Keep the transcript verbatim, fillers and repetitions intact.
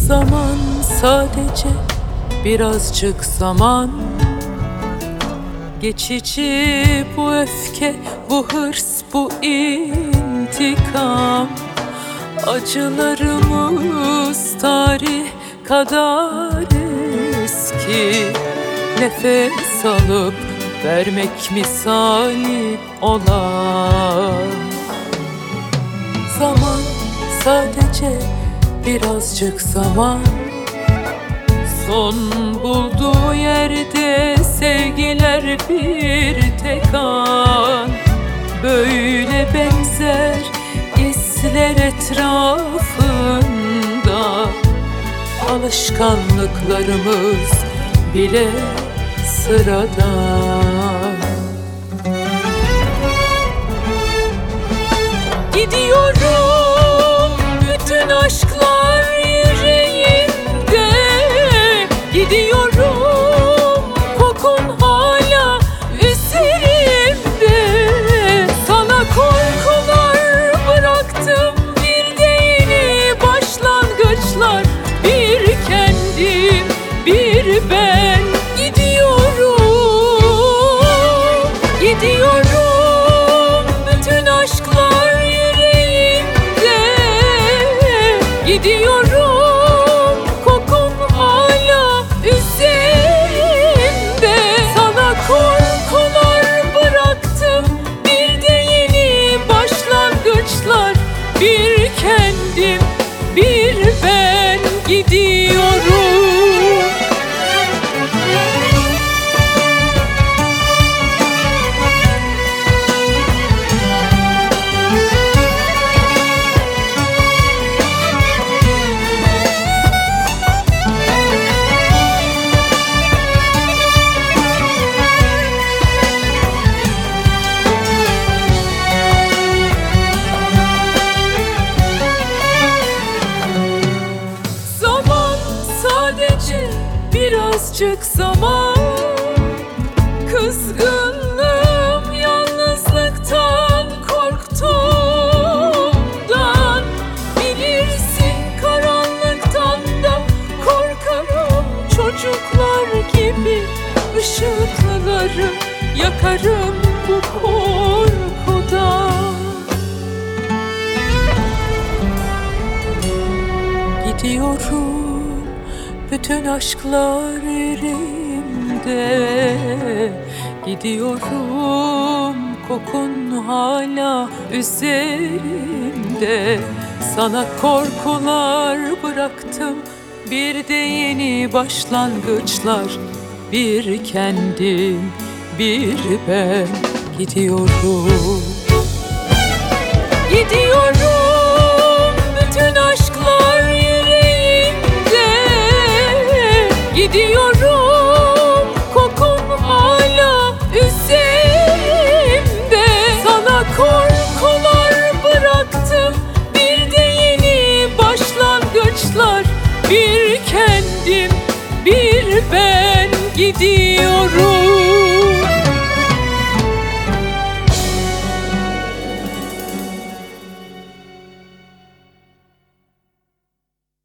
Zaman sadece birazcık zaman, geçici bu öfke, bu hırs, bu intikam. Acılarımız tarih kadar eski, nefes alıp vermek misali olan. Zaman sadece birazcık zaman, son bulduğu yerde sevgiler bir tek an. Böyle benzer izler etrafında, alışkanlıklarımız bile sıradan. Gidiyorum, bütün aşklar yüreğimde. Gidiyorum, kokun hala üzerimde. Sana korkular bıraktım, bir de yeni başlangıçlar. Bir kendim, bir ben. Gidiyorum, gidiyorum, bütün aşklar yüreğimde. Gidiyorum, kokun hala üzerimde. Sana korkular bıraktım, bir de yeni başlangıçlar. Bir kendim, bir ben. Gidiyorum. Birazcık zaman, kızgınlığım yalnızlıktan korktuğumdan. Bilirsin, karanlıktan da korkarım. Çocuklar gibi ışıkları yakarım bu korkudan. Gidiyorum, bütün aşklar yüreğimde. Gidiyorum, kokun hala üzerimde. Sana korkular bıraktım, bir de yeni başlangıçlar. Bir kendim, bir ben. Gidiyorum, gidiyorum, bütün aşklar yüreğimde. Gidiyorum, kokun hala üzerimde. Sana korkular bıraktım, bir de yeni başlangıçlar. Bir kendim, bir ben. Gidiyorum.